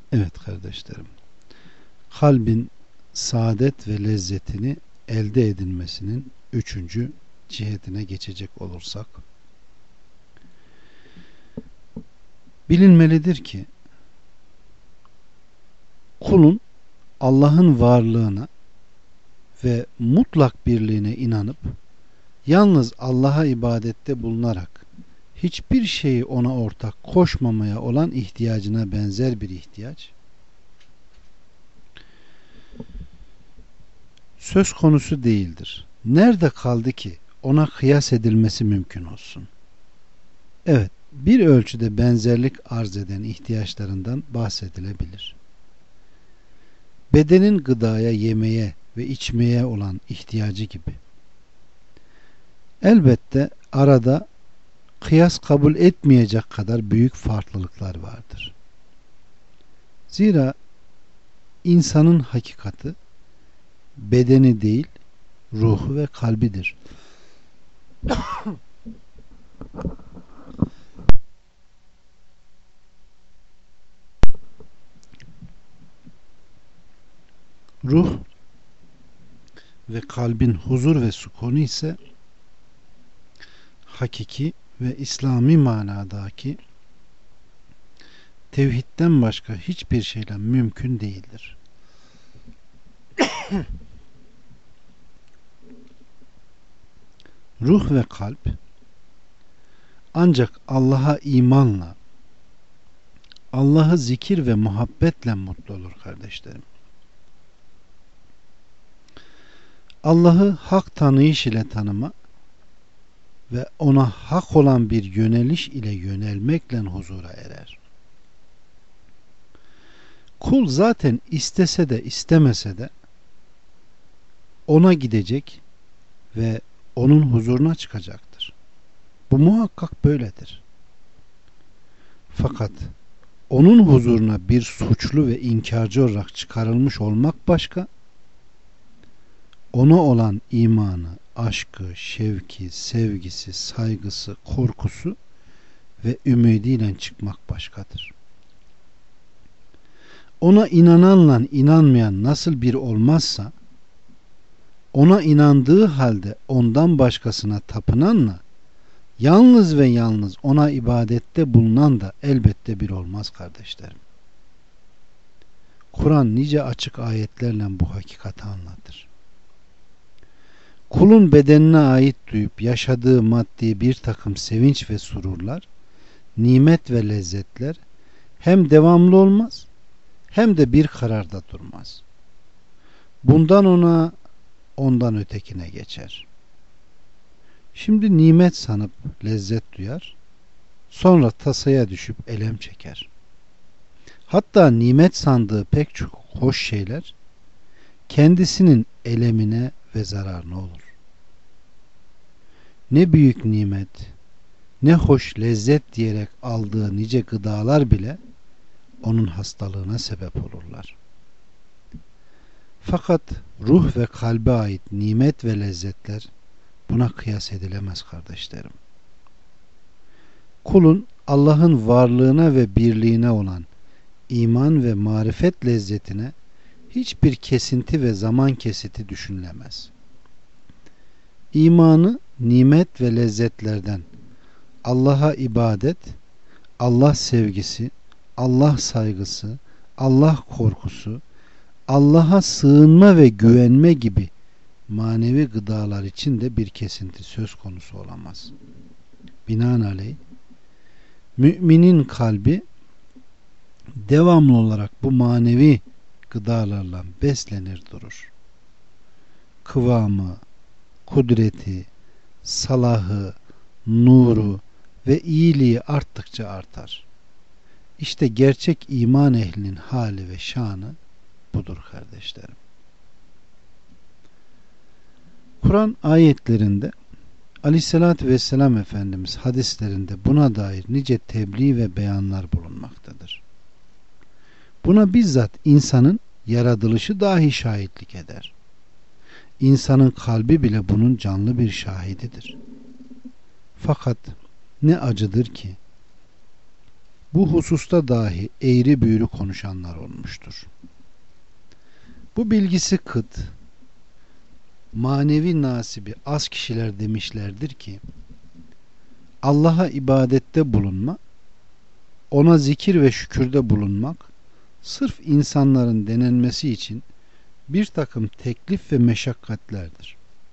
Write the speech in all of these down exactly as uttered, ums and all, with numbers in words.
Evet kardeşlerim. Kalbin saadet ve lezzetini elde edilmesinin üçüncü cihetine geçecek olursak, bilinmelidir ki kulun Allah'ın varlığına ve mutlak birliğine inanıp yalnız Allah'a ibadette bulunarak hiçbir şeyi ona ortak koşmamaya olan ihtiyacına benzer bir ihtiyaç söz konusu değildir. Nerede kaldı ki ona kıyas edilmesi mümkün olsun? Evet, bir ölçüde benzerlik arz eden ihtiyaçlarından bahsedilebilir. Bedenin gıdaya, yemeye ve içmeye olan ihtiyacı gibi. Elbette arada kıyas kabul etmeyecek kadar büyük farklılıklar vardır. Zira insanın hakikati bedeni değil, ruhu ve kalbidir. Ruh ve kalbin huzur ve sukunu ise hakiki ve İslami manadaki tevhidden başka hiçbir şeyle mümkün değildir. Ruh ve kalp ancak Allah'a imanla, Allah'ı zikir ve muhabbetle mutlu olur kardeşlerim. Allah'ı hak tanıyış ile tanıma ve ona hak olan bir yöneliş ile yönelmekle huzura erer. Kul zaten istese de istemese de ona gidecek ve onun huzuruna çıkacaktır. Bu muhakkak böyledir. Fakat onun huzuruna bir suçlu ve inkarcı olarak çıkarılmış olmak başka, ona olan imanı, aşkı, şevki, sevgisi, saygısı, korkusu ve ümidiyle çıkmak başkadır. Ona inananla inanmayan nasıl bir olmazsa, ona inandığı halde ondan başkasına tapınanla yalnız ve yalnız ona ibadette bulunan da elbette bir olmaz kardeşlerim. Kur'an nice açık ayetlerle bu hakikati anlatır. Kulun bedenine ait duyup yaşadığı maddi bir takım sevinç ve sururlar, nimet ve lezzetler hem devamlı olmaz hem de bir kararda durmaz. Bundan ona, ondan ötekine geçer. Şimdi nimet sanıp lezzet duyar, sonra tasaya düşüp elem çeker. Hatta nimet sandığı pek çok hoş şeyler kendisinin elemine ve zararına olur. Ne büyük nimet, ne hoş lezzet diyerek aldığı nice gıdalar bile onun hastalığına sebep olurlar. Fakat ruh ve kalbe ait nimet ve lezzetler buna kıyas edilemez kardeşlerim. Kulun Allah'ın varlığına ve birliğine olan iman ve marifet lezzetine hiçbir kesinti ve zaman kesiti düşünülemez. İmanı nimet ve lezzetlerden Allah'a ibadet, Allah sevgisi, Allah saygısı, Allah korkusu, Allah'a sığınma ve güvenme gibi manevi gıdalar için de bir kesinti söz konusu olamaz. Binaenaleyh müminin kalbi devamlı olarak bu manevi gıdalarla beslenir durur. Kıvamı, kudreti, salahı, nuru ve iyiliği arttıkça artar. İşte gerçek iman ehlinin hali ve şanı budur kardeşlerim. Kur'an ayetlerinde Aleyhisselatü Vesselam Efendimiz hadislerinde buna dair nice tebliğ ve beyanlar bulunmaktadır. Buna bizzat insanın yaratılışı dahi şahitlik eder. İnsanın kalbi bile bunun canlı bir şahididir. Fakat ne acıdır ki bu hususta dahi eğri büğrü konuşanlar olmuştur. Bu bilgisi kıt, manevi nasibi az kişiler demişlerdir ki, Allah'a ibadette bulunma, ona zikir ve şükürde bulunmak, sırf insanların denenmesi için bir takım teklif ve meşakkatlerdir.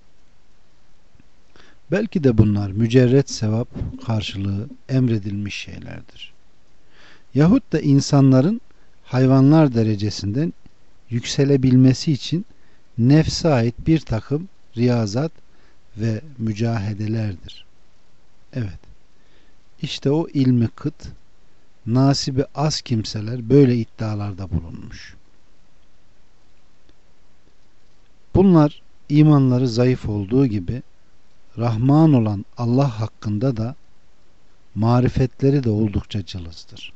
Belki de bunlar mücerret sevap karşılığı emredilmiş şeylerdir. Yahut da insanların hayvanlar derecesinden yükselebilmesi için nefse ait bir takım riyazat ve mücahedelerdir. Evet, işte o ilmi kıt, nasibi az kimseler böyle iddialarda bulunmuş. Bunlar imanları zayıf olduğu gibi Rahman olan Allah hakkında da marifetleri de oldukça cılızdır.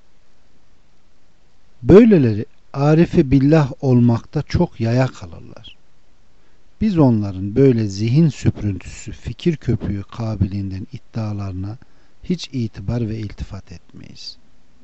Böyleleri arife billah olmakta çok yaya kalırlar. Biz onların böyle zihin süprüntüsü, fikir köpüğü kabiliğinden iddialarına hiç itibar ve iltifat etmeyiz.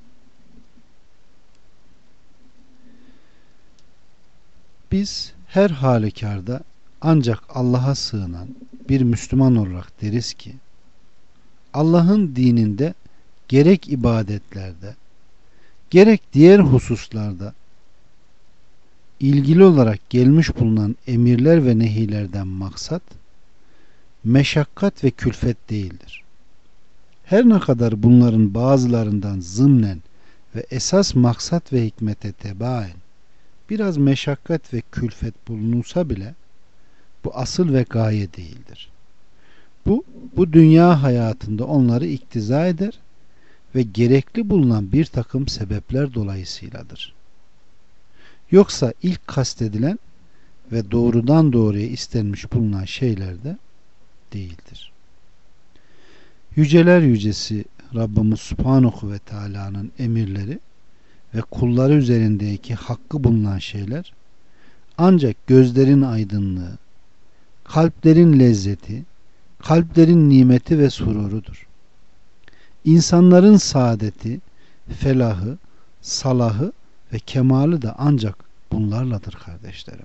Biz her halükarda ancak Allah'a sığınan bir Müslüman olarak deriz ki, Allah'ın dininde gerek ibadetlerde, gerek diğer hususlarda ilgili olarak gelmiş bulunan emirler ve nehilerden maksat, meşakkat ve külfet değildir. Her ne kadar bunların bazılarından zımnen ve esas maksat ve hikmete tebaen biraz meşakkat ve külfet bulunursa bile, bu asıl ve gaye değildir. Bu, bu dünya hayatında onları iktiza eder ve gerekli bulunan bir takım sebepler dolayısıyladır. Yoksa ilk kastedilen ve doğrudan doğruya istenmiş bulunan şeyler de değildir. Yüceler yücesi Rabbimiz Subhanahu ve Teala'nın emirleri ve kulları üzerindeki hakkı bulunan şeyler ancak gözlerin aydınlığı, kalplerin lezzeti, kalplerin nimeti ve sururudur. İnsanların saadeti, felahı, salahı ve kemalı da ancak bunlarladır kardeşlerim.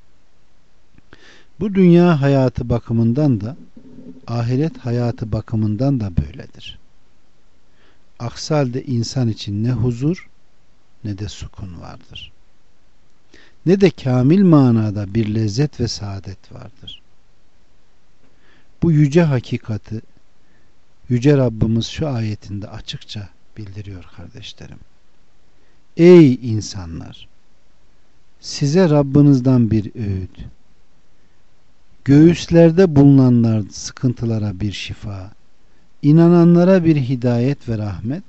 Bu dünya hayatı bakımından da ahiret hayatı bakımından da böyledir. Aksi halde insan için ne huzur ne de sukun vardır. Ne de kamil manada bir lezzet ve saadet vardır. Bu yüce hakikati Yüce Rabbimiz şu ayetinde açıkça bildiriyor kardeşlerim. Ey insanlar! Size Rabbinizden bir öğüt, göğüslerde bulunanlar sıkıntılara bir şifa, inananlara bir hidayet ve rahmet,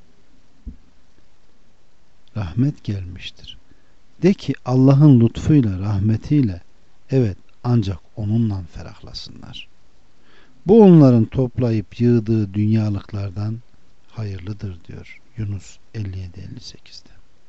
rahmet gelmiştir. De ki Allah'ın lütfuyla, rahmetiyle, evet ancak onunla ferahlasınlar. Bu onların toplayıp yığdığı dünyalıklardan hayırlıdır diyor Yunus elli yedi elli sekiz'de.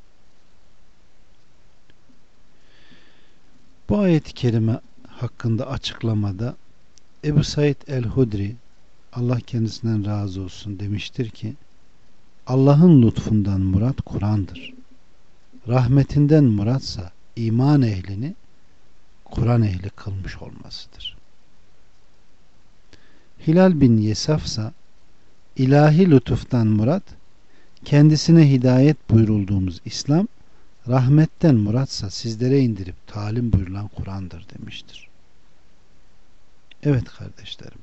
Bu ayet-i kerime hakkında açıklamada Ebu Said el-Hudri, Allah kendisinden razı olsun, demiştir ki, Allah'ın lütfundan murat Kur'an'dır. Rahmetinden muratsa iman ehlini Kur'an ehli kılmış olmasıdır. Hilal bin Yesafsa, ilahi lütuftan murat kendisine hidayet buyurulduğumuz İslam, rahmetten muratsa sizlere indirip talim buyurulan Kur'an'dır demiştir. Evet kardeşlerim,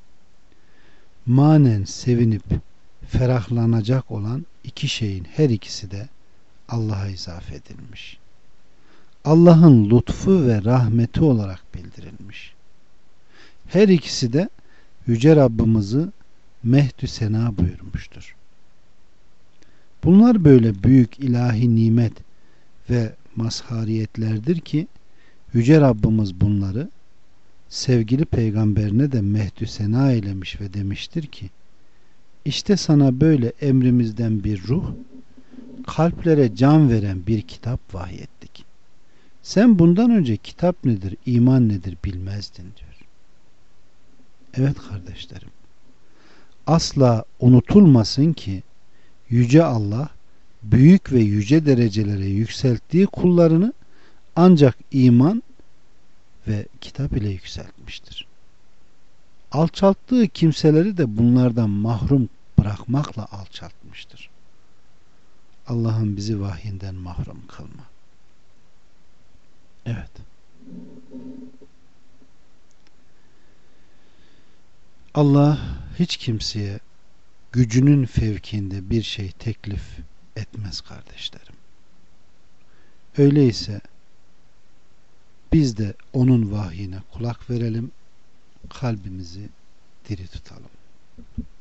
manen sevinip ferahlanacak olan iki şeyin her ikisi de Allah'a izafe edilmiş. Allah'ın lütfu ve rahmeti olarak bildirilmiş. Her ikisi de Yüce Rabbimizi mehdü sena buyurmuştur. Bunlar böyle büyük ilahi nimet ve mazhariyetlerdir ki Yüce Rabbimiz bunları sevgili peygamberine de mehdü sena eylemiş ve demiştir ki, işte sana böyle emrimizden bir ruh, kalplere can veren bir kitap vahyettik. Sen bundan önce kitap nedir, iman nedir bilmezdin diyor. Evet kardeşlerim, asla unutulmasın ki Yüce Allah büyük ve yüce derecelere yükselttiği kullarını ancak iman ve kitap ile yükseltmiştir. Alçalttığı kimseleri de bunlardan mahrum bırakmakla alçaltmıştır. Allah'ım bizi vahyinden mahrum kılma. Evet. Allah hiç kimseye gücünün fevkinde bir şey teklif etmez kardeşlerim. Öyleyse biz de onun vahyine kulak verelim, kalbimizi diri tutalım.